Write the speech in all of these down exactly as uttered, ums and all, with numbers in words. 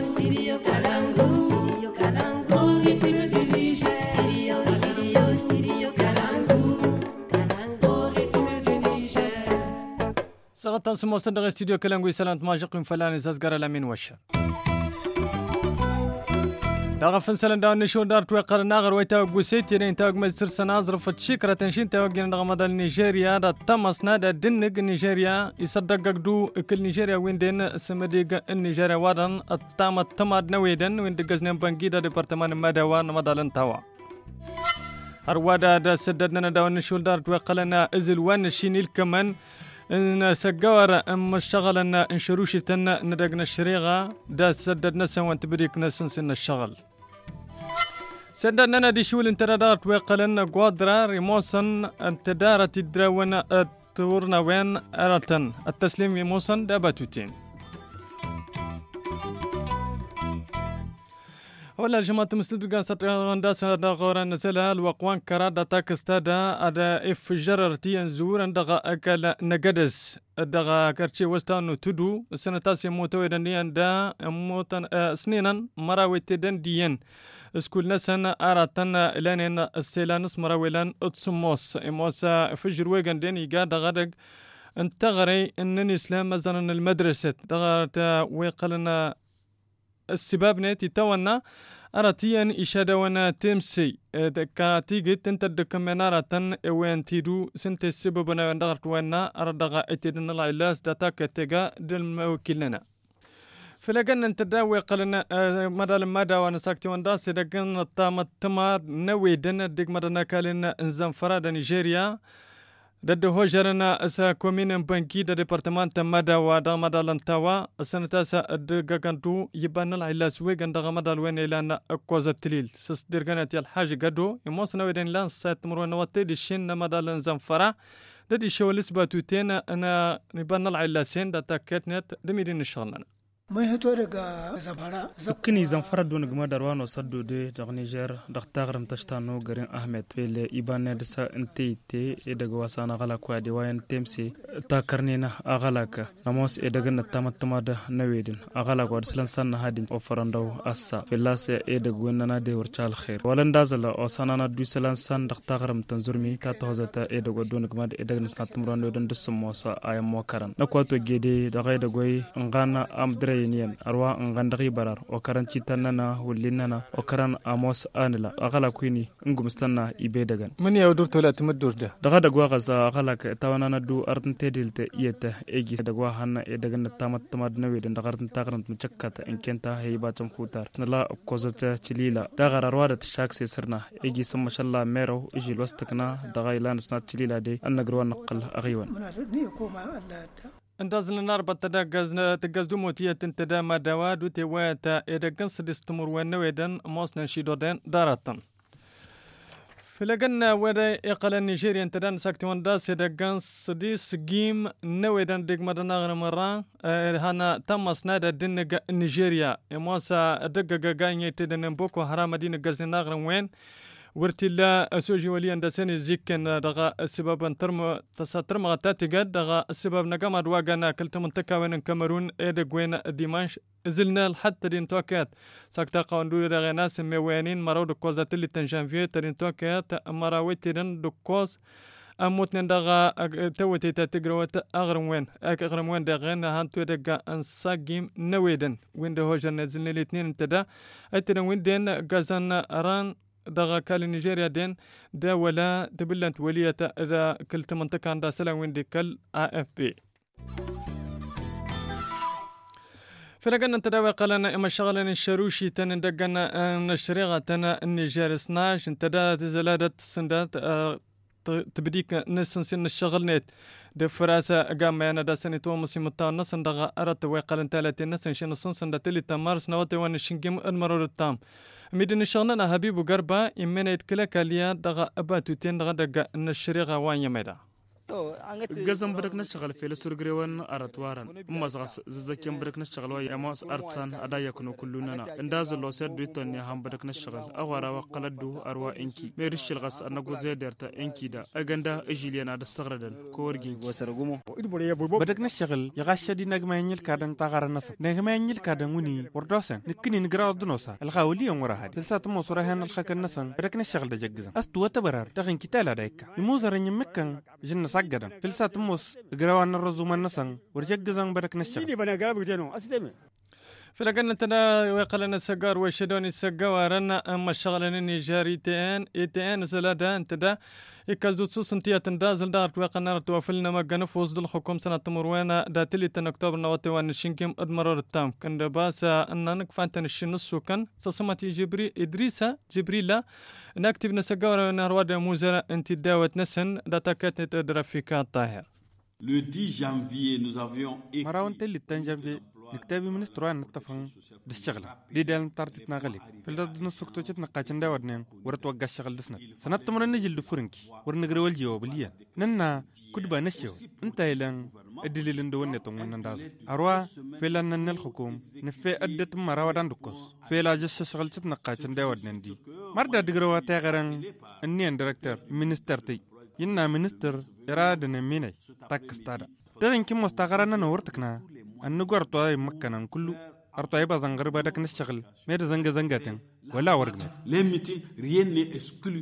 Stereo Kalangu, Stereo Kalangu, ritme du Niger. Stereo, stereo, stereo Kalangu, Kalangu, ritme du Niger. سغطان سمو صدق استديو كلانغوي سلامت ماجق فلان زازقر لمن وشر داغ فنسلن داون نشون دار توقر ناغر ويتا وقوسيت يرين تاوق مجسر سنازر فتشكرة تنشين تاوق ينغم دال نيجيريا دا تمس نادا دنق نيجيريا يصدق قدو كل نيجيريا وين دين سمديق النيجيريا وادن التامة تماد نويدن وين دقزنين بانقي دا ديبارتمان مدوان مدالن تاوا هروادا دا سددنا داون نشون دار توقلنا ازل وان الشينيل كمان إن سجارة أم الشغل أن إنشروشي تنا ندقنا الشريعة دا سددنا سوى تبريك نسنسن الشغل سددنا دي شول انترادات وقلنا قادرة ريموسن انتدارة الدراونا تورنا وين أرتن التسليم ريموسن داباتوتين ولا جماعة مستدقان ستغان داسنا دا غورا نسلها الوقوان كرا دا تاكستادا ادا اف جررتي انزور اندغا اكال نقدس دغا كرشي وستانو تدو سنتاسي موتويدن ديان دا موتن سنينا مراويتدن ديان اسكول نسن اراتن لانين السيلانس مراويلان اتسموس اموسا فجر ويغن دين يقا دغا دق انتغري انني اسلام مزانا المدرسة دغا تا ويقلنا السباب نيتي تونا أراتيان إشادة وانا تمسي كاراتيجي تنتد كمنارة وين تيدو سنت السبب وانا وندغرت وانا أردغا اتدن العلاس داتاك تيغا دلموكلنا فلقنا انتداوي قلنا مدى المدى وانا ساكتي واندا سيدقنا الطامة تمار نويدن ديك مدى ناكالنا انزام فرادة نيجيريا دد هوجرنا اسا كومين بانكي دا ديبارتمان تمادا ودا مادا لانتاوا سنتاسا دغاكانتو يبان العلاس ويغان دا مادا وين الانا كوزا تليل سدرغانات الحاج غدو يموسنا ويدن لان سات مرو نواتي دي شين مادا لنزام فرا ددي شو لسباتوتين انا نبان العلاسين دا تاكتنت دميدين الشغلنا ما هتورق زبارة كني زنفر دون جماد روان وصدو دي دغ نيجر دغ تاغرم تشتانو غرين أحمد في الإبانة دسا انتي تي إدغ واسانا غلاك وادي وين تمسي تاكرنينا أغلاك نموس إدغن التامت تماد نويدن أغلاك وادسلان سان هادين وفرندو أسا في اللاس إدغ ويننا دي ورشال خير ولن دازل واسانا دو سلان سان دغ تاغرم تنزرمي كاتوزتا إدغ ودون جماد إدغ نسنا تمران ودن دسموسا آيام وكران نكواتو جيدي دغاي دغوي انغانا أمدري ين أروى عندقي برار وكران تيتاننا وليننا وكران أموس آنلا أغلى كويني إنكم استنى يبيدعن من يودور تلا تمدور ده دغا دغوا غزا أغلى تاوانا ندو أرتن تديل تيته إيجي دغوا هنا إدغن التامت تماد نويدن دغارن تاغرن مشكّت إن كنتا هي باتم خوتار نلا كوزت تشليلا دغار أرواد تشاكسي سرنا إيجي سما شاء الله ميرو إيجي الوستكنا دغايلان سنات تشليلا دي النجروان نقل أغيوان اندازن النار بتدقزنا تقزدو موتية تنتدا ما دواد وتواتا إذا كنس دستمر ونويدن موسنا شيدودين دارتن فلقنا ودا إقلا نيجيريا انتدان ساكتي وانداس إذا كنس ديس جيم نويدن ديك مدنا غنمران هانا تمس نادا دينك نيجيريا موسى دقا قاقاني تدن بوكو حرام دين قزن ناغرن وين ورتلا أسوجي وليان دسني زيكن دغا السبب ترم تساترم غتاتي قد دغا السبب نقام أدواجنا كلت منطقة وين كاميرون إيدك وين ديماش زلنا لحتى دين توكات ساكتا قاندو دغا ناس موينين مرود كوزات اللي تنجانفيه تدين توكات مراويت تدين دكوز أموتن دغا توتي تتجروت أغرم وين أغرم وين دغين هانتو دغا أنساجيم نويدن وين دهوجن نزلنا الاثنين انتدا أتنا وين دين غازان أران دغا كال نيجيريا دين دا ولا تبلنت ولية إذا كلت منطقة عندها سلام وين دي كال آ إف بي فرقنا تداوي قالنا إما شغلنا الشروشي تن دقنا الشريعة تن النيجير سناش انتدا تزلادة سندات تبديك نسنسين الشغل نت دفراسة قام أنا داسني تو مسيم التام نسن دغا أردت ويقالن تالتين نسن شين نسن دتلي تمارس نواتي وان الشنجيم المرور التام ميدن الشغلنا حبيب وقربا إمنا يتكلا كاليا دغا أباتو تين دغا دغا الشريعة وان يميدا To جزم بدك نشتغل في السرقريوان أرتوارن أما زغس زكيم بدك نشتغل ويا أماس أرتسان أدا يكونوا كلنا إنداز اللي سد بيتون يا هم بدك نشتغل أغوارا وقلدو أروا إنكي ميرش الغس أنا جو زيدرتا إنكي دا أجندا إجيلينا دستغردن كورجين بدك نشتغل يغشدي نجمة ينيل كادن تغار النص نجمة ينيل كادن وني وردوسن نكني نقرأ دنوسا الخاولي يوم ورا هاد لسات موصورة هن الخك النصن بدك نشتغل دجاجزن أستوى تبرر تغين كتالا دايكا يموزر يمكن جن سجدا لسات موس قراوان الرزوم النصن ورجاجزن بدك نشتغل في لقنا تنا ويقلنا السجار وشدوني السجارنا أما الشغلين النيجاريتين إتين زلادان تدا إكازوت سنتيا تندازل دارت ويقنا توافلنا ما جنف وصد الحكومة سنة تمروينا داتلي تن أكتوبر نواتي وانشينكم أدمرر التام كان دباسا أننا كفانتن الشنص وكان سسمتي جبري إدريسا جبريلا نكتب نسجار نهرواد موزة انت داوت نسن داتا كاتنت أدرافيكا طاهر. Le dix janvier, nous avions مراون تلي تنجنبي نكتابي منستروان نتفهم بالشغلة دي دال تارتت ناغلي فلدد نسوك توجت نقاشن داودنين ورتوقع الشغل دسنا سنات تمرن نجل دفرنكي ورنقري والجواب ليا ننا كدبا نشيو انت ايلان الدليل اندوان نتون من ندازو اروا فيلان نن الحكوم نفي ادت مراودان دكوس فيلا جس شغل تت نقاشن داودنين دي مردا دقروا تاغران انيان ديركتور منستر تي ينا منستر إرادة ميني تاكستادا تغين كم مستغرنا نورتكنا النقو أرطوائي مكانا كله أرطوائي بازنغر بادك نشتغل ميد زنغ زنغاتين ولا ورقنا لميتي rien n'est exclu.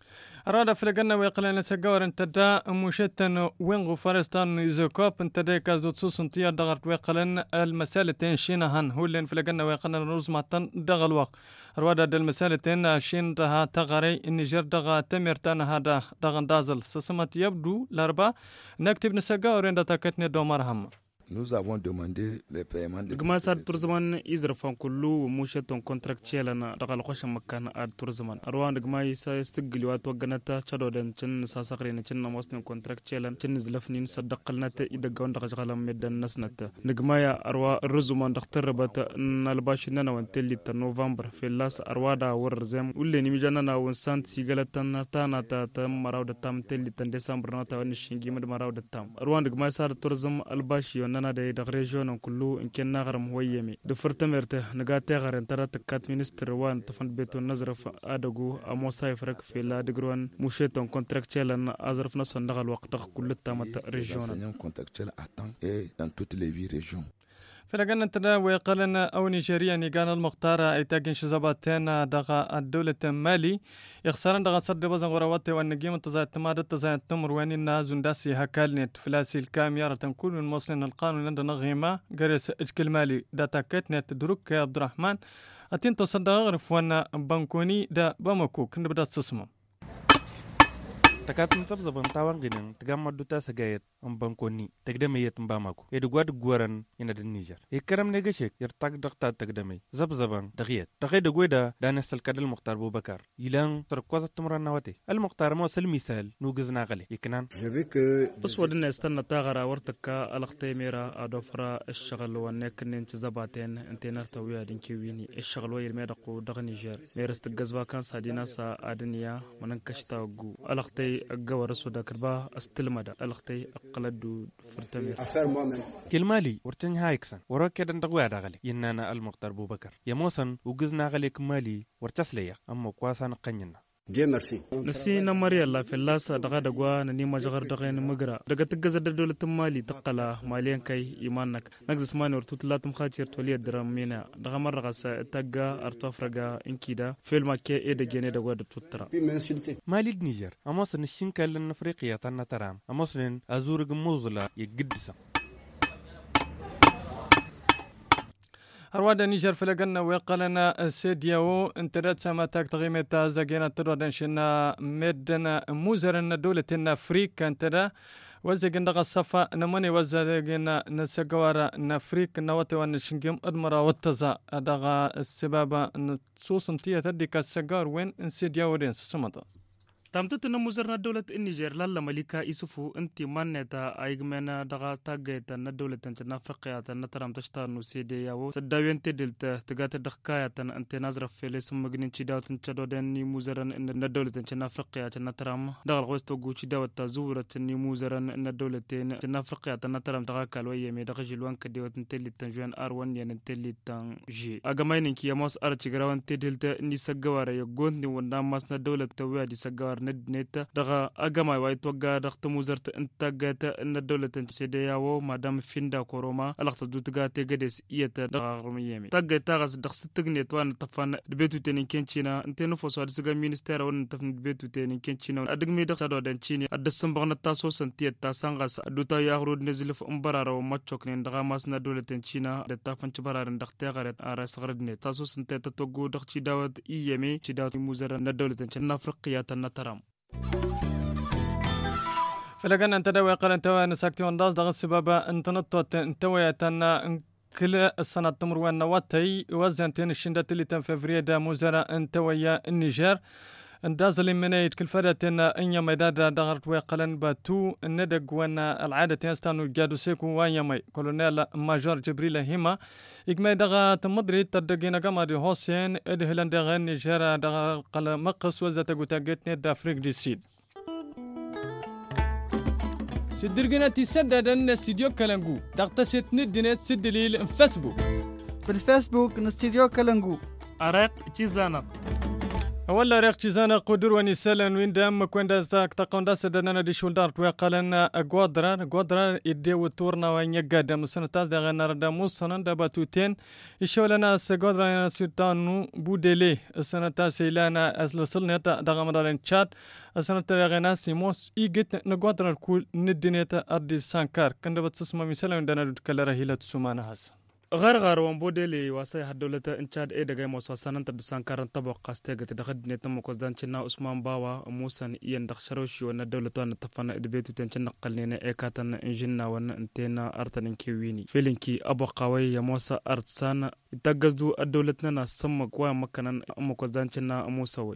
أراد فلقنا ويقلنا سجار انتدا مشتن وينغو فارستان يزوكوب انتدا كازوت سوسنتيا دغرت ويقلنا المسالتين شينهان هو اللي فلقنا ويقلنا نرزمتن دغل وق أراد المسالتين شين دها تغري النيجر دغا تمرتان هذا دغن دازل سسمت يبدو لاربا نكتب نسجار عند تكتني دومر هم. Nous avons demandé le paiement de Gma sar turzaman izrafan kullu mushaton contractuel na dagal qoshan makan ad turzaman arwan gma isa istigli wat waganata chadoden chin sasaqrin chin namosn contractuel chin zlafnin sadaqalnata idagawn daqalam medan nasnata nigma ya arwa ruzuman daqtarbat nalbashina na wantelli ta november filas arwada warzem ulle nimijana na won sant sigalatan tana ta marawda tam telli tan december na ta wan shingi mad marawda tam arwan gma sar turzam albashi أنا ده ده ريجون كله إن كان نغرم هو يمي دفرت مرته نقاط غرن ترى تكات مينستر وان تفند بيتو نظر أدعو أموساي فرق في لا دقرون مشيتون كونتراكتشل أن أزرف نص نغل وقت كل التامة ريجون كونتراكتشل أتان إيه dans toutes les huit régions. فلقنا تنا ويقلنا أو نيجيريا نيجان المختارة إتاجن شزاباتنا دغا الدولة مالي يخسرن دغا صد بزن غرواتي والنجيم تزايد تمادة تزايد تمر وين الناس ونداسي هكالنت فلاسي الكاميرا تنكون من موصلين القانون لنا نغيمة جرس إجكل مالي داتا كتنت دروك يا عبد الرحمن أتين تصدق غرف وانا بانكوني دا بامكو كن بدأ تسمم تكات نصبزبن تاوان غينن تجمع دوتا سجايت أم بانكوني تقدمية مبامكو يدقواد جوارن يند النيجر يكرم نجشك يرتاق دقتا تقدمي زبزبن دقيت دقيت دقويدا دانس الكاد المختار بو بكر يلان تركوز التمران نواتي المختار مو سل مثال نوجزنا غلي يكنان بس ودنا استنى تاغرا ورتكا الختي ميرا ادوفرا الشغل ونك انت زباتين انت نرتويا دينكيويني الشغل وير ميدقو دغ نيجر ميرست الجزوا كان سادينا سا ادنيا مننكشتا جو الختي الجوار سودا كربا استلمدا الختي اقلدو فرتمير كلمالي ورتن هايكسن وراك دندغوا دغلي ينانا المختار بو بكر يموسن وجزنا غلي كمالي ورتسليا اما كواسان قنينا Bien merci. نسي نمري الله في الله دغا دغوا نني ما جغر دغين مغرا دغا تجز دولة مالي تقلا مالين كاي ايمانك نغز ماني ورتوت لا تمخاطير تولي درامينا دغا مرغس تاغا ارتوفرغا انكيدا فيلم كي اي دغيني دغوا دتوترا مالي النيجر اموس نشينكال الافريقيا تنا ترام اموس ازورغ موزلا يقدسا هرواد نيجر فلقنا ويقلنا سيديو انترات سماتك تغيمتا زاقينا ترودن شنا مدنا موزرن دولة فريك انترا وزاقين دغا الصفا نماني وزاقين نساقوارا نفريك نواتي وانشنجيم ادمرا واتزا دغا السبابة نتصوص انتيا تديك الساقار وين انسيديو ودين سسمتا تامتت نموزرنا دولة النيجر لالا ملكا يسفو انتي مانتا ايغمنا دغا تاغيتا ندولة تنجنا افريقيا تنترام تشتانو سيدي ياو سداوين تدلت تغات دخكايا تن انت نظر في لسم مغنين تشداو تنشدو دن نموزرن ان ندولة تنجنا افريقيا تنترام دغال غوستو غو تشداو تزورة نموزرن ان ندولة تنجنا افريقيا تنترام دغا كالوية مي دغا جلوان كديو تنتلي تنجوان ارون ينتلي تن جي اغماينين كي يموس ارچغراوان تدلت ني سغوار يغون ني وناماس ندولة تويا دي سغوار ندنيتا دغا اغما واي توغا دخت موزرت انتاغاتا ان الدولة سيدياو مدام فيندا كوروما الاخت دوتغا تيغدس ايتا دغا رميمي تاغاتا غاس دخ تغنيت وان تفان دبيتو تنين كينشينا انت نفوسو دسغا مينستير ون تفن دبيتو تنين كينشينا ادغمي دخ تادو دنشيني ادسمبغنا تاسو سنتيتا سانغاس دوتا ياغرود نزلف امبرارو ماتشوكنين دغا ماسنا دولة تنشينا دتافن تبرارن دخ تيغارت ارا سغردني تاسو سنتيتا توغو دخ تشي داود ايمي تشي داود موزر ندولة تنشينا افريقيا تنترام فلقنا أنت دوي قال أنت نساكتي ونداز دغ السبب أنت نطوت أنت ويتنا كل السنة تمر ونواتي وزنتين الشندة اللي تم في فريدا موزرة أنت ويا النيجر انداز اللي منيت كل فدتنا إن يوم دادا دغرت ويقلن باتو الندق وانا العادة تنستانو جادو سيكو ويامي كولونيل ماجور جبريل هيما إجماع دغا تمدري تدقينا قمادي حسين إدهلن دغا النيجر دغا قل مقص وزتا قتاقتني دافريق دي سيد سدرقنا تسددن استديو كلنجو تغتسد ندنت سدليل فيسبوك في الفيسبوك نستديو كلنجو أرق تيزانق أولا ريق تيزانا قدر ونسالن وين دام كوندا زاك تقوندا سدنا دي شولدار وقالنا غودرا غودرا يدي وتورنا وين يقدم سنتاز دغنا ردا موسن دباتوتين يشولنا سغودرا سيتانو بودلي سنتاز سيلانا اسلسلنا دغا مدالن تشات سنتاز دغنا سيموس يجت نغودرا الكل ندنيتا اردي سانكار كندا بتسمع مثلا عندنا دكلره هيله سومانا هاس غرغر ومبودلي واسي حدولة انشاد اي دغاي موسو سانانت دسانكارن تبو قاستيغت دخد نيتم كوزدان چنا عثمان باوا موسن ين دخشروشي ون دولتون تفن ادبيتو تنچن قلنينا ايكاتن انجنا ون انتنا ارتن كيويني فيلنكي ابو قوي يا موسى ارتسان تغزو دولتنا سمك وا مكنن ام كوزدان چنا موسوي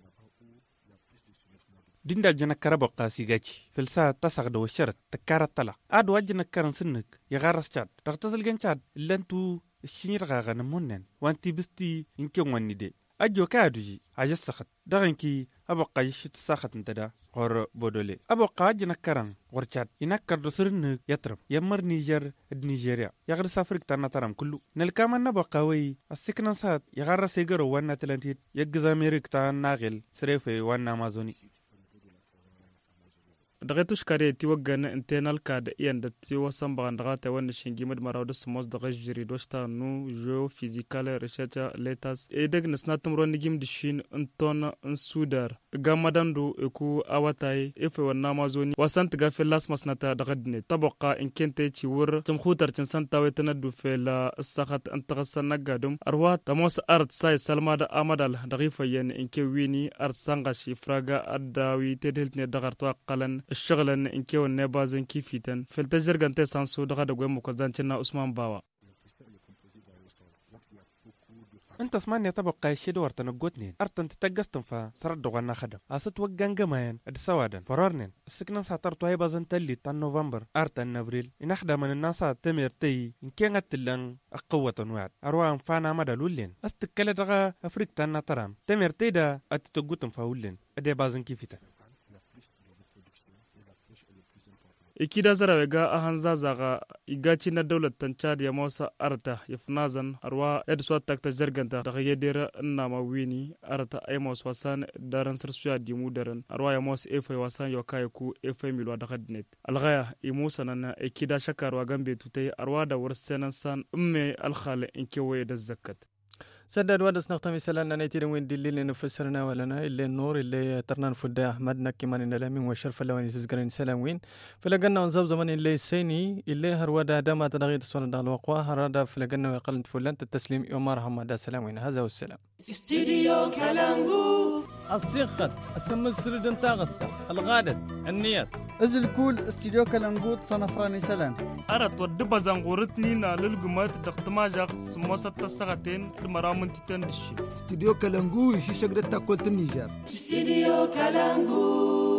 ديندا جنا كربو قاسي غاچي فلسا تسغد وشرت تكارت طلا اد واجنا كرن سنك يا غارس تشاد تغتزل جنچاد لنتو الشير غاغن منن وانتي بستي انكي وني دي اجو كادوجي اجا سخت دغنكي ابو قايش تسخت انتدا غور بودولي ابو قاجنا كرن ورچاد ينكر دسرن يترم يمر نيجر نيجيريا يا غير سافرك تانا ترام كله نلكامن ابو قاوي السكن سات يا غارس يغرو وانا تلنتي يغز امريك تا ناغل سريفي وانا امازوني دغيتوش كاري توغن انتنال كاد يند تي وسم بان دغات ون شينجي مد مراود سموس دغ جري دوشتا نو جو فيزيكال ريسيرش ليتاس ايدغ نسناتم رونيجيم دشين انتون انسودار غامداندو اكو اواتاي اف ون امازوني وسنت غافلاس مسنتا دغدني طبقه ان كنتي تي ور تم خوتر تنسان تاوي تندو في لا السخط انتغسن نغادم اروا تموس ارت ساي سلماد امدال دغيفين ان كويني ارت سانغاشي فراغا اداوي تدلتني دغرتو قلن الشغلن إنكي والنبازن كيفيتن فلتجرغن تسانسو دغا دغوي مكوزدان چنا عثمان باوا انت اسمعني طبقة شي دورتن غوتنين ارتن تتقستن فا سرد دغنا خدم اسط وغان غماين اد سوادن فرارنين السكنن ساترتو هي بازن تلي تان نوفمبر ارتن ابريل نخدم من الناس تمرتي ان كان تلن قوه وعد اروان فانا مدلولين استكل دغا افريق تان ترام تمرتي دا اتتغوتن فاولين ادي بازن كيفيتن ikida zarawega ahanza zaga igachi na dawlatan Chad ya Musa arta yafnazan arwa edso takta jarganta daga yedera nama wini arta ay mos wasan daran sarsuya di mudaran arwa ya mos efa wasan yokai ku efa milwa daga net alghaya imusa nana ikida shakar wa gambe tutay arwa da warsenan san umme alkhale inkewe da zakat سدد ودس نختم سلنا نيتيرن وين دليل نفسرنا ولنا اللي النور اللي ترنا نفدا احمد نكي من نلامين وشرف لوين سزغرين سلام وين فلقنا نزب زمان اللي سيني اللي هرودا دما تدغيت سون دال وقوا هرادا فلقنا ويقل فلان التسليم يومار حمد سلام وين هذا والسلام استديو كلامغو الصيغه السم السردن تاغسا الغادت النيات أزل كول استديو كالنغوت صنفراني سلام أرى تود بزنغورتني نالل جمات دختماجق سموسة تستغتين المرامن تتندشي استديو كالنغو يشي شجرة تاكل النيجر استديو كالنغو